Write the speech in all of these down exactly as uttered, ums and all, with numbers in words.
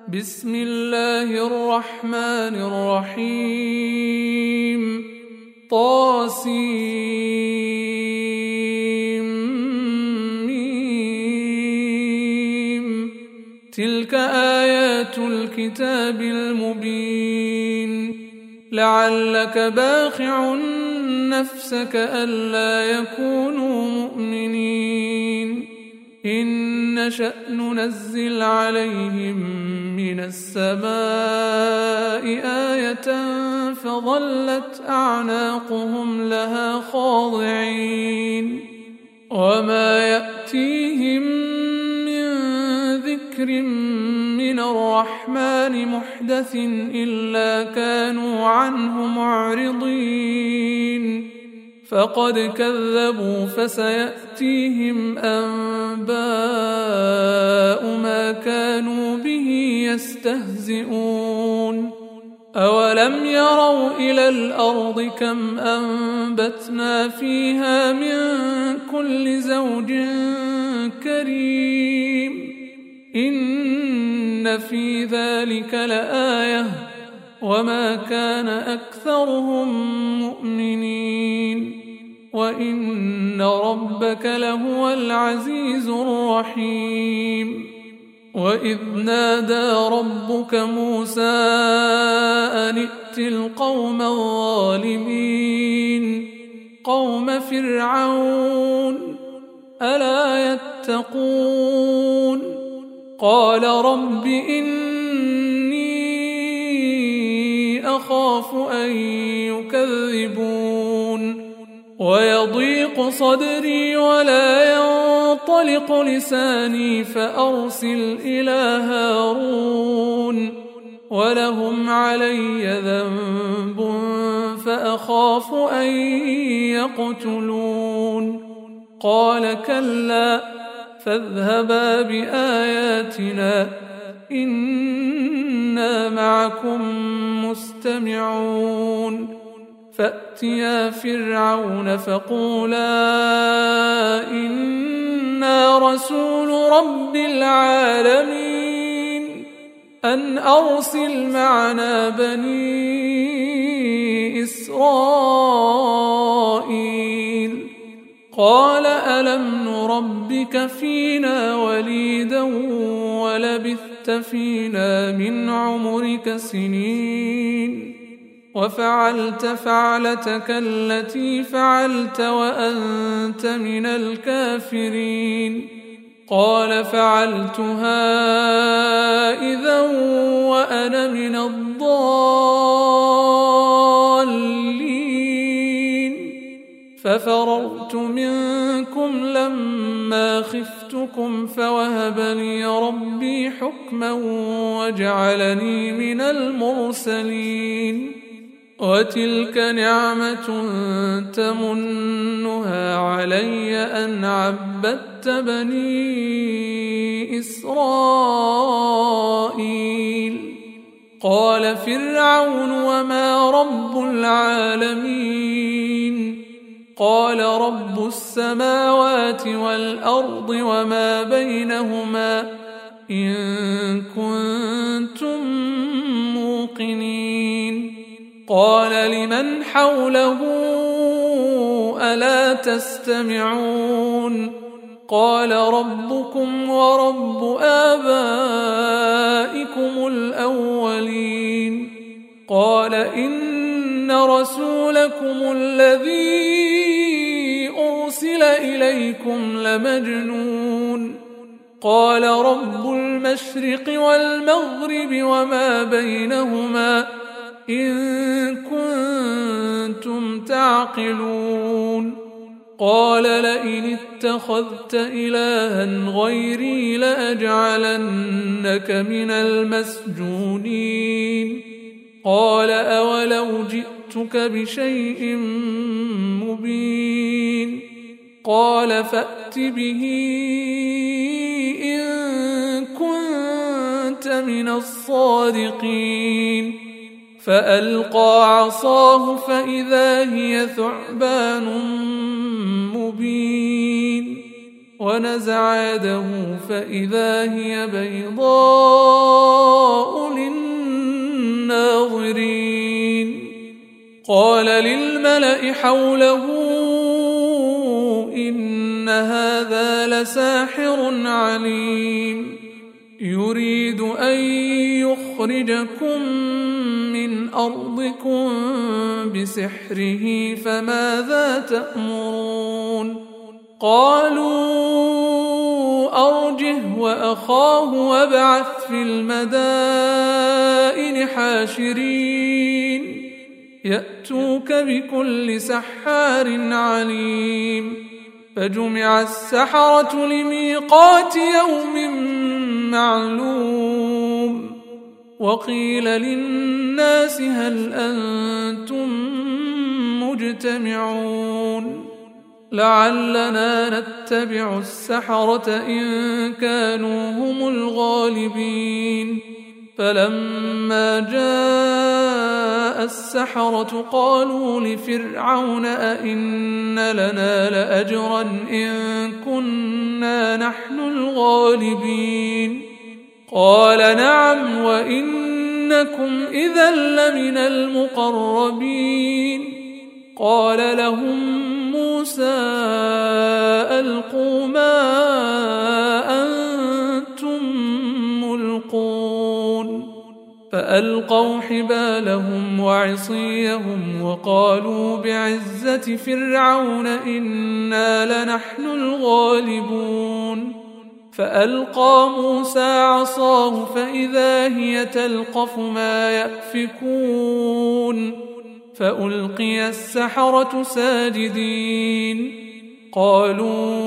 بسم الله الرحمن الرحيم طاسيم تلك آيات الكتاب المبين لعلك باخع نفسك ألا يكونوا مؤمنين إن نشأ ننزل عليهم من السماء آية فظلت أعناقهم لها خاضعين وما يأتيهم من ذكر من الرحمن محدث إلا كانوا عنه معرضين فقد كذبوا فسيأتيهم أنباء ما كانوا به يستهزئون أولم يروا إلى الأرض كم أنبتنا فيها من كل زوج كريم إن في ذلك لآية وما كان أكثرهم مؤمنين وإن ربك لهو العزيز الرحيم وإذ نادى ربك موسى أن ائت القوم الظالمين قوم فرعون ألا يتقون قال رب إني أخاف أن يكذبون ويضيق صدري ولا ينطلق لساني فأرسل إلى هارون ولهم علي ذنب فأخاف أن يقتلون قال كلا فاذهبا بآياتنا إنا معكم مستمعون فأتيا فرعون فقولا إنا رسول رب العالمين أن أرسل معنا بني إسرائيل قال ألم نربك فينا وليدا ولبثت فينا من عمرك سنين وفعلت فعلتك التي فعلت وأنت من الكافرين قال فعلتها إذا وأنا من الضالين ففررت منكم لما خفتكم فوهب لي ربي حكما وجعلني من المرسلين وتلك نعمة تمنها علي أن عبدت بني إسرائيل قال فرعون وما رب العالمين قال رب السماوات والأرض وما بينهما إن كنتم موقنين قال لمن حوله ألا تستمعون قال ربكم ورب آبائكم الأولين قال إن رسولكم الذي أرسل إليكم لمجنون قال رب المشرق والمغرب وما بينهما إن كنتم تعقلون قال لئن اتخذت إلها غيري لأجعلنك من المسجونين قال أولو جئتك بشيء مبين قال فأت به إن كنت من الصادقين فألقى عصاه فإذا هي ثعبان مبين ونزع يده فإذا هي بيضاء قال للملأ حوله إن هذا لساحر عليم يريد أن يخرجكم من أرضكم بسحره فماذا تأمرون قالوا أرجه وأخاه وابعث في المدائن حاشرين يأتوك بكل سحار عليم فجمع السحرة لميقات يوم معلوم وقيل للناس هل أنتم مجتمعون لعلنا نتبع السحرة إن كانوا هم الغالبين فلما جاء السحرة قالوا لفرعون أئن لنا لأجرا إن كنا نحن الغالبين قال نعم وإنكم إذا لمن المقربين قال لهم موسى ألقوا ما أنتم ملقون فألقوا حبالهم وعصيهم وقالوا بعزة فرعون إنا لنحن الغالبون فألقى موسى عصاه فإذا هي تلقف ما يأفكون فألقي السحرة ساجدين قالوا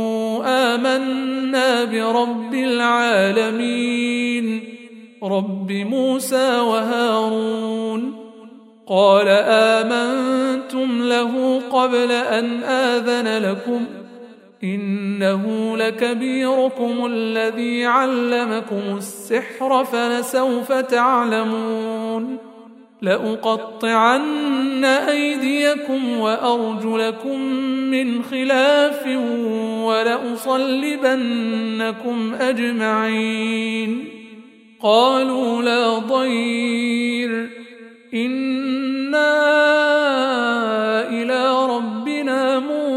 آمنا برب العالمين رب موسى وهارون قال آمنتم له قبل أن آذن لكم إنه لكبيركم الذي علمكم السحر فلسوف تعلمون لأقطعن أيديكم وأرجلكم من خلاف ولأصلبنكم أجمعين قالوا لا ضير إنا إلى ربنا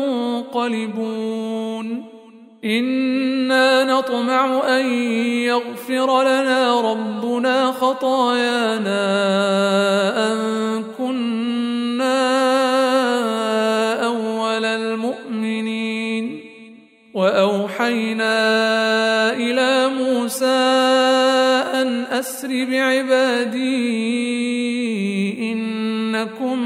منقلبون إنا نطمع أن يغفر لنا ربنا خطايانا أن كنا أول المؤمنين وأوحينا إلى موسى أن أسر بعبادي إنكم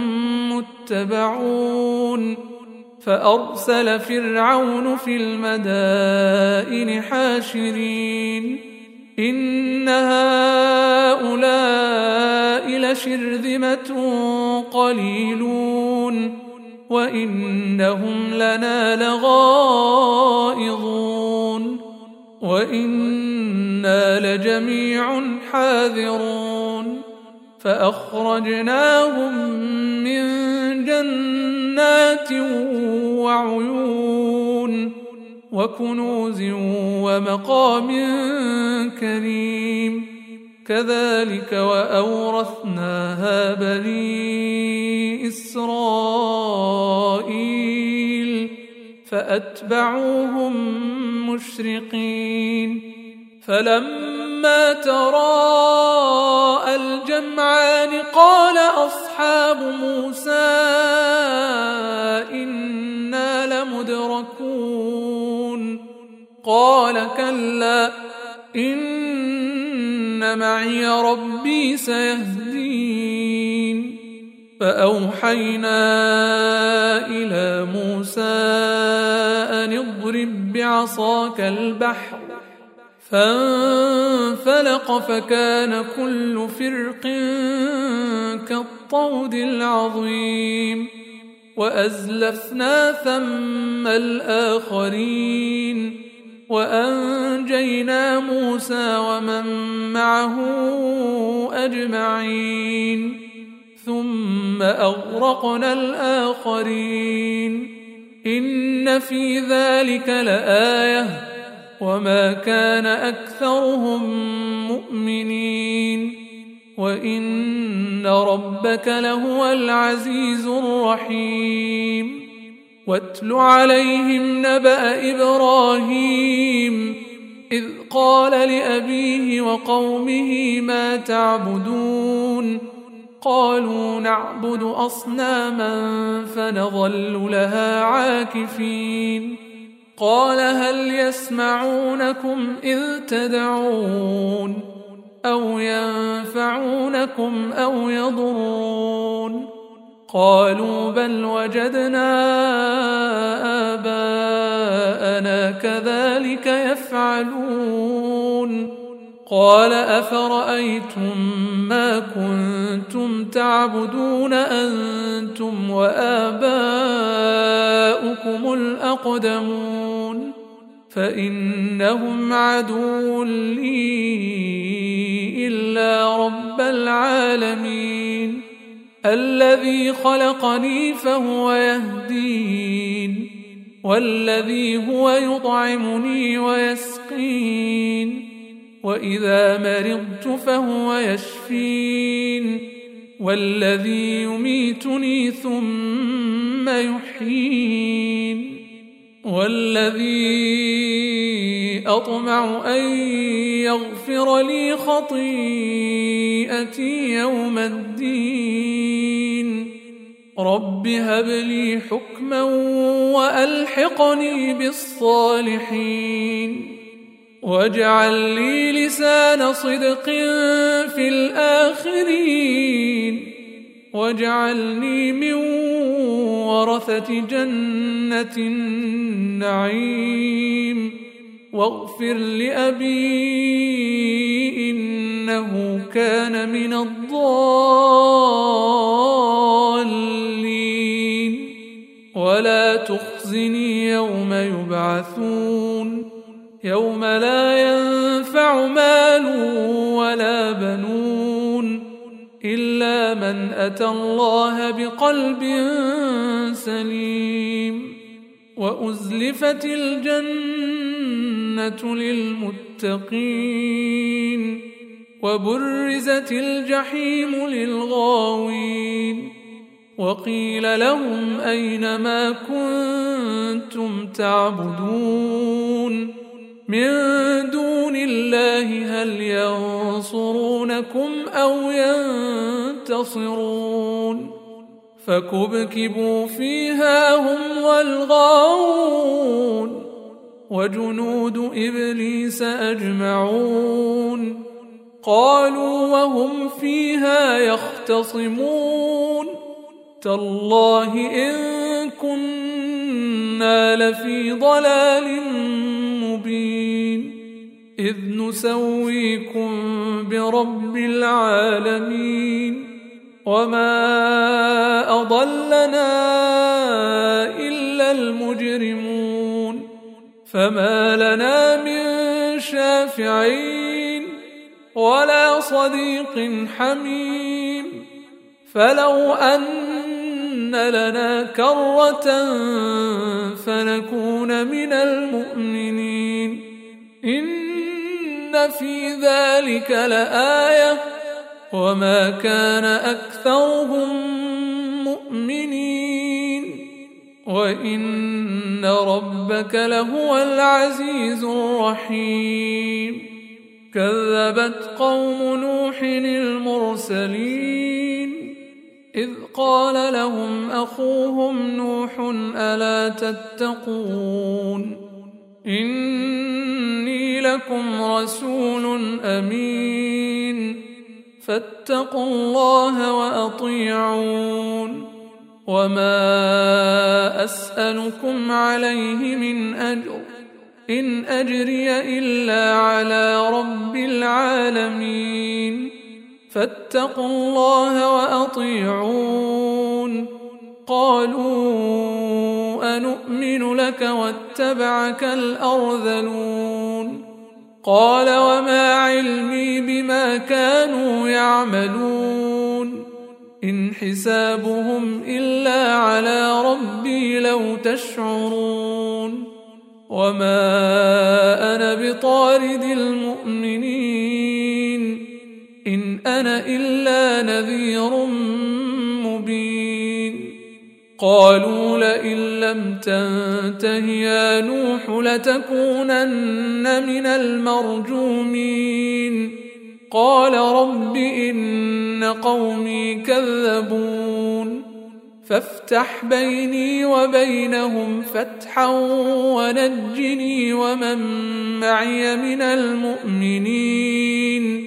متبعون فأرسل فرعون في المدائن حاشرين إن هؤلاء لشرذمة قليلون وإنهم لنا لغائظون وإنا لجميع حاذرون فأخرجناهم من جنات وعيون وكنوز ومقام كريم كذلك وأورثناها بني إسرائيل فأتبعوهم مشرقين فلما تراءى الجمعان قال أصحاب موسى إنا لمدركون قال كلا إن معي ربي سيهدين فأوحينا إلى موسى أن اضرب بعصاك البحر فانفلق فكان كل فرق كالطود العظيم وأزلفنا ثم الآخرين وأنجينا موسى ومن معه أجمعين ثم أغرقنا الآخرين إن في ذلك لآية وما كان أكثرهم مؤمنين وإن وإن ربك لهو العزيز الرحيم واتل عليهم نبأ إبراهيم إذ قال لأبيه وقومه ما تعبدون قالوا نعبد أصناما فنظل لها عاكفين قال هل يسمعونكم إذ تدعون أو ينفعونكم أو يضرون قالوا بل وجدنا آباءنا كذلك يفعلون قال أفرأيتم ما كنتم تعبدون أنتم وآباؤكم الأقدمون فإنهم عدو لي إلا رب العالمين الذي خلقني فهو يهدين والذي هو يطعمني ويسقين وإذا مرضت فهو يشفين والذي يميتني ثم يحيين والذي أطمع أن يغفر لي خطيئتي يوم الدين رب هب لي حكما وألحقني بالصالحين واجعل لي لسان صدق في الآخرين واجعلني من ورثة جنة النعيم واغفر لأبي إنه كان من الضالين ولا تخزني يوم يبعثون يوم لا ينفع مال ولا بنون إلا من أتى الله بقلب سليم وأزلفت الجنة للمتقين وبرزت الجحيم للغاوين وقيل لهم أين ما كنتم تعبدون من دون الله هل ينصرونكم أو ينتصرون فكبكبوا فيها هم والغاوون وجنود إبليس أجمعون قالوا وهم فيها يختصمون تالله إن كنا لفي ضلال مبين إذ نسويكم برب العالمين وما أضلنا إلا المجرمون فما لنا من شافعين ولا صديق حميم فلو أن لنا كرة فنكون من المؤمنين إن في ذلك لآية وما كان أكثرهم مؤمنين وإن ربك لهو العزيز الرحيم كذبت قوم نوح المرسلين إذ قال لهم أخوهم نوح ألا تتقون إني لكم رسول أمين فاتقوا الله وأطيعون وما أسألكم عليه من أجر إن أجري إلا على رب العالمين فاتقوا الله وأطيعون قالوا أنؤمن لك واتبعك الأرذلون قال وما علمي بما كانوا يعملون إن حسابهم إلا على ربي لو تشعرون وما أنا بطارد المؤمنين إن أنا إلا نذير مبين قالوا لئن لم تنته يا نوح لتكونن من المرجومين قال رب إن قومي كذبون فافتح بيني وبينهم فتحا ونجني ومن معي من المؤمنين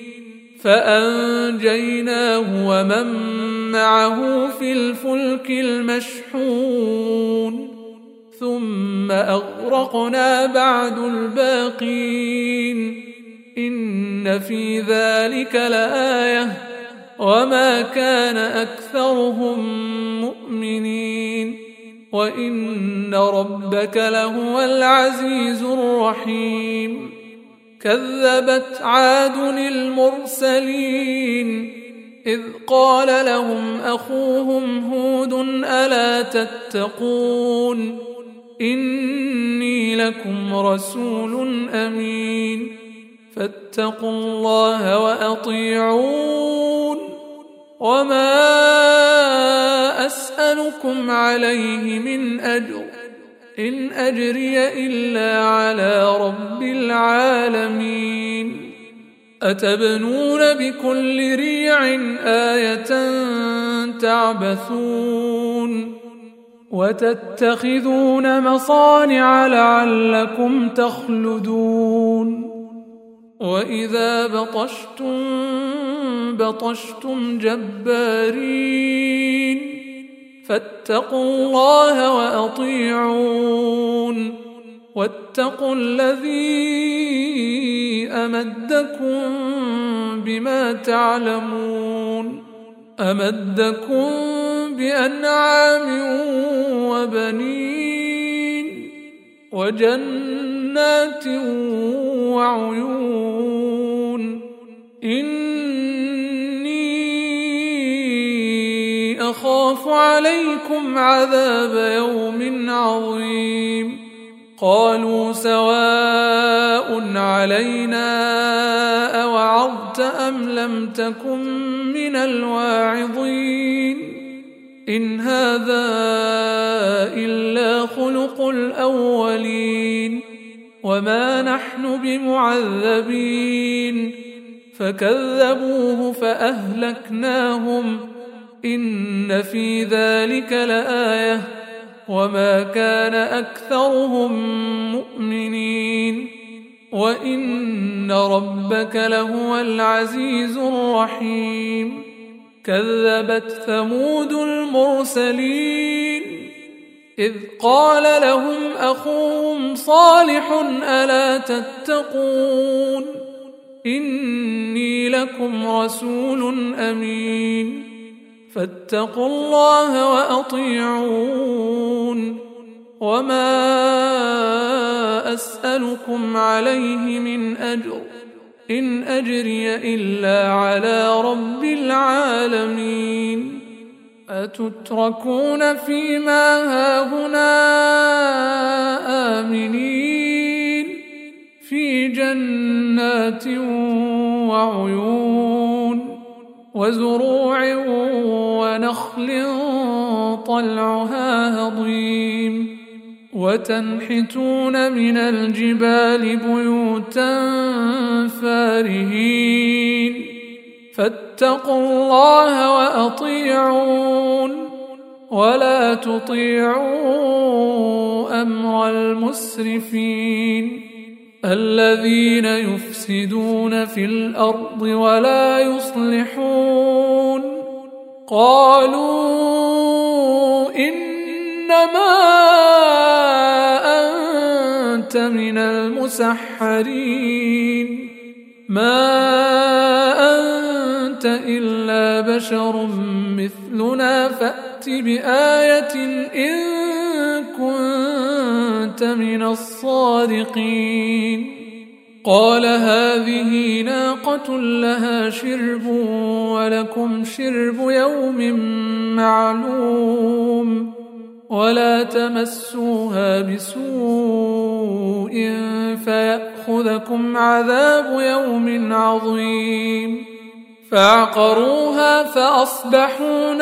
فأنجيناه ومن معه في الفلك المشحون ثم أغرقنا بعد الباقين إن في ذلك لآية وما كان أكثرهم مؤمنين وإن ربك لهو العزيز الرحيم كذبت عاد المرسلين إذ قال لهم أخوهم هود ألا تتقون إني لكم رسول أمين فاتقوا الله وأطيعون وما أسألكم عليه من أجر إن أجري إلا على رب العالمين أتبنون بكل ريع آية تعبثون وتتخذون مصانع لعلكم تخلدون وإذا بطشتم بطشتم جبارين فاتقوا الله وأطيعون واتقوا الذي أمدكم بما تعلمون أمدكم بأنعام وبنين وجنات وعيون إني أخاف عليكم عذاب يوم عظيم قالوا سواء علينا أوعظت أم لم تكن من الواعظين إن هذا إلا خلق الأولين وما نحن بمعذبين فكذبوه فأهلكناهم إن في ذلك لآية وما كان أكثرهم مؤمنين وإن ربك لهو العزيز الرحيم كذبت ثمود المرسلين إذ قال لهم أخوهم صالح ألا تتقون إني لكم رسول أمين فاتقوا الله وأطيعون وما أسألكم عليه من أجر إن أجري إلا على رب العالمين أتتركون فيما هاهنا آمنين في جنات وعيون وزروع ونخل طلعها هضيم وتنحتون من الجبال بيوتا فارهين فاتقوا الله وأطيعون ولا تطيعوا أمر المسرفين الذين يفسدون في الأرض ولا يصلحون قالوا إنما أنت من المسحرين ما أنت إلا بشر مثلنا فأت بآية إن كنت من الصادقين قال هذه ناقة لها شرب ولكم شرب يوم معلوم ولا تمسوها بسوء فيأخذكم عذاب يوم عظيم فعقروها فأصبحوا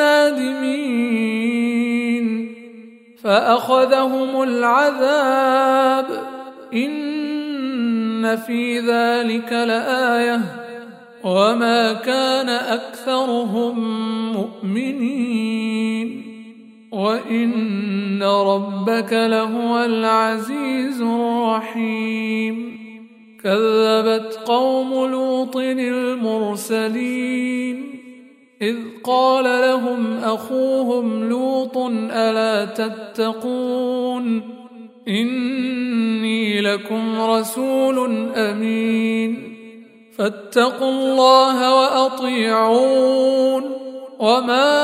نادمين فأخذهم العذاب إن في ذلك لآية وما كان أكثرهم مؤمنين وإن ربك لهو العزيز الرحيم كذبت قوم لوط المرسلين إذ قال لهم أخوهم لوط ألا تتقون إني لكم رسول أمين فاتقوا الله وأطيعون وما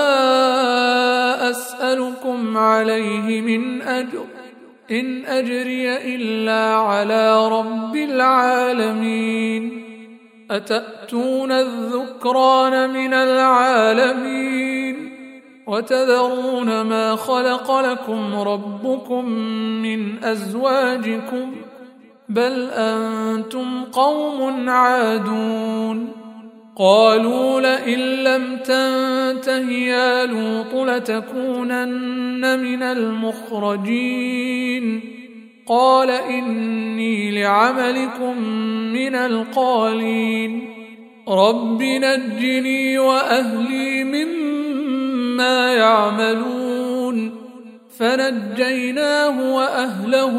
أسألكم عليه من أجر إن أجري إلا على رب العالمين أتأتون الذكران من العالمين وتذرون ما خلق لكم ربكم من أزواجكم بل أنتم قوم عادون قالوا لئن لم تنته يا لوط لتكونن من المخرجين قال إني لعملكم من القالين رب نجني وأهلي مما يعملون فنجيناه وأهله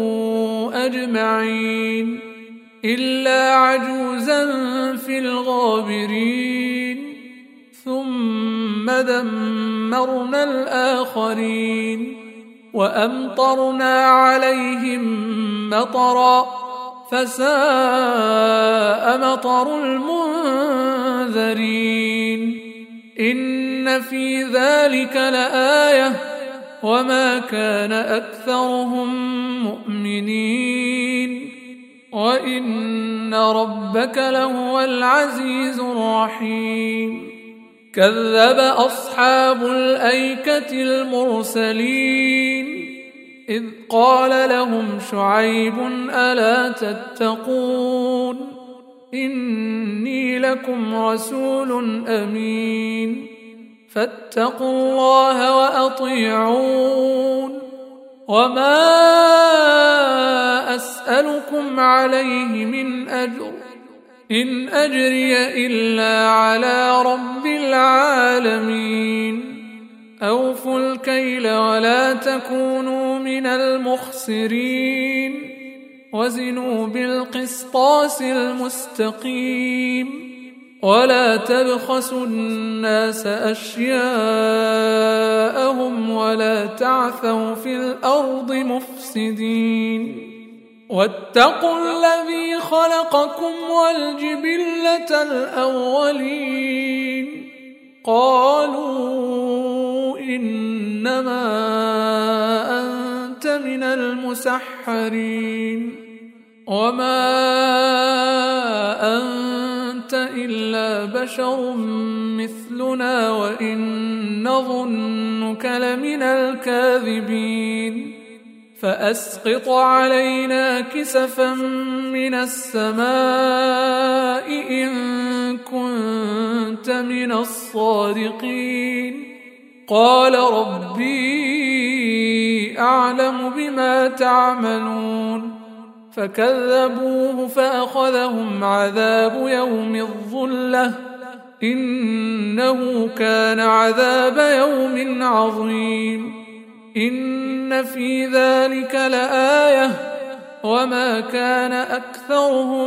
أجمعين إلا عجوزا في الغابرين ثم دمرنا الآخرين وأمطرنا عليهم مطرا فساء مطر المنذرين إن في ذلك لآية وما كان أكثرهم مؤمنين وإن ربك لهو العزيز الرحيم كذب أصحاب الأيكة المرسلين إذ قال لهم شعيب ألا تتقون إني لكم رسول أمين فاتقوا الله وأطيعون وما أسألكم عليه من أجر إن أجري إلا على رب العالمين أوفوا الكيل ولا تكونوا من المخسرين وزنوا بالقسطاس المستقيم ولا تبخسوا الناس أشياءهم ولا تعثوا في الأرض مفسدين واتقوا الذي خلقكم والجبلة الأولين قالوا إنما أنت من المسحرين وما أنت إلا بشر مثلنا وإن نظنك لمن الكاذبين فأسقط علينا كسفا من السماء إن كنت من الصادقين قال ربي أعلم بما تعملون فكذبوه فأخذهم عذاب يوم الظلة إنه كان عذاب يوم عظيم إن في ذلك لآية وما كان أكثرهم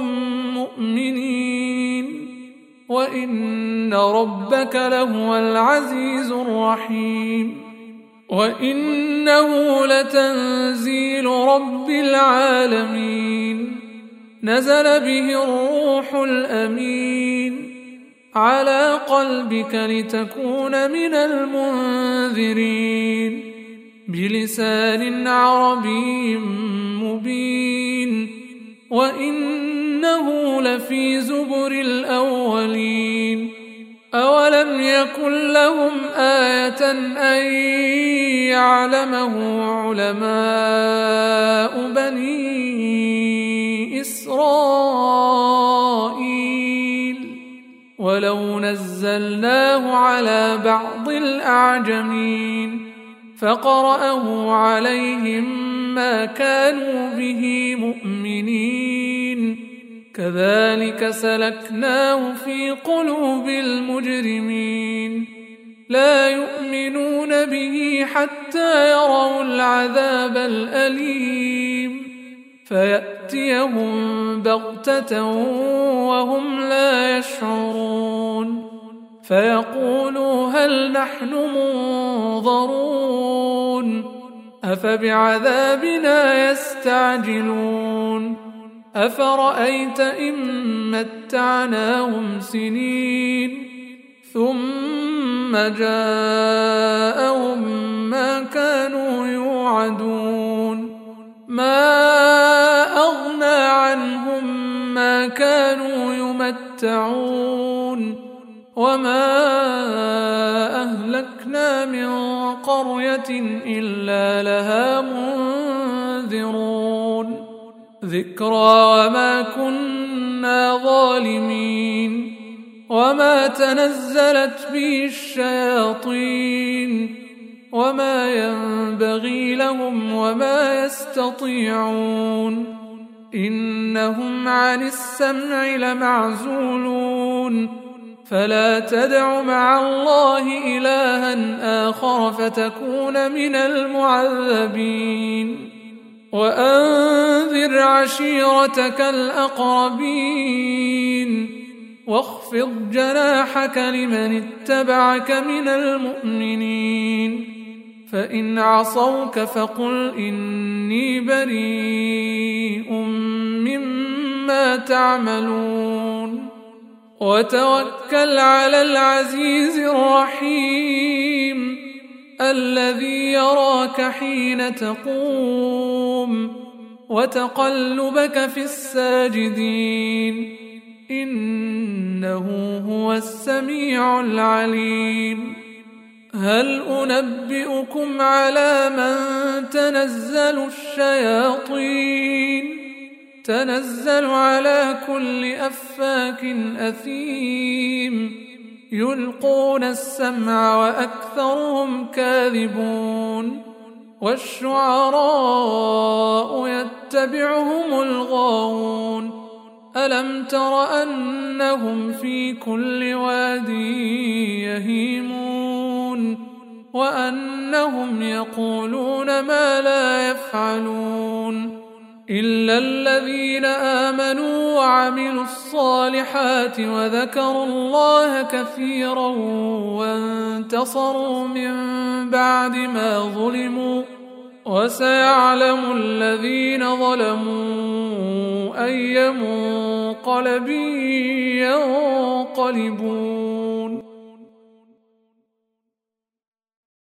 مؤمنين وإن ربك لهو العزيز الرحيم وإنه لتنزيل رب العالمين نزل به الروح الأمين على قلبك لتكون من المنذرين بلسان عربي مبين وإنه لفي زبر الأولين أولم يكن لهم آية أن يعلمه علماء بني إسرائيل ولو نزل ونزلناه على بعض الأعجمين فقرأه عليهم ما كانوا به مؤمنين كذلك سلكناه في قلوب المجرمين لا يؤمنون به حتى يروا العذاب الأليم فيأتيهم بغتة وهم لا يشعرون فيقولوا هل نحن منظرون أفبعذابنا يستعجلون أفرأيت إن متعناهم سنين ثم جاءهم ما كانوا يوعدون ما أغنى عنهم ما كانوا يمتعون وما أهلكنا من قرية إلا لها منذرون ذكرى وما كنا ظالمين وما تنزلت به الشياطين وما ينبغي لهم وما يستطيعون إنهم عن السمع لمعزولون فلا تدع مع الله إلها آخر فتكون من المعذبين وأنذر عشيرتك الأقربين واخفض جناحك لمن اتبعك من المؤمنين فإن عصوك فقل إني بريء مما تعملون وتوكل على العزيز الرحيم الذي يراك حين تقوم وتقلبك في الساجدين إنه هو السميع العليم هل أنبئكم على من تنزل الشياطين تنزل على كل أفاك أثيم يلقون السمع وأكثرهم كاذبون والشعراء يتبعهم الغاوون ألم تر أنهم في كل واد يهيمون وأنهم يقولون ما لا يفعلون إلا الذين آمنوا وعملوا الصالحات وذكروا الله كثيرا وانتصروا من بعد ما ظلموا وسيعلم الذين ظلموا أي منقلب ينقلبون